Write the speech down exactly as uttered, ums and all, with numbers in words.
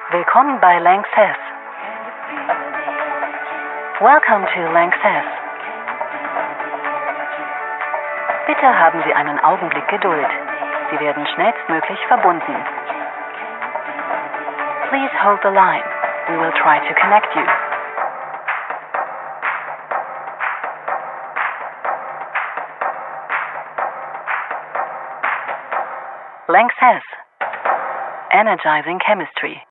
Willkommen bei Lanxess. Welcome to Lanxess. Bitte haben Sie einen Augenblick Geduld. Sie werden schnellstmöglich verbunden. Please hold the line. We will try to connect you. Lanxess. Energizing chemistry.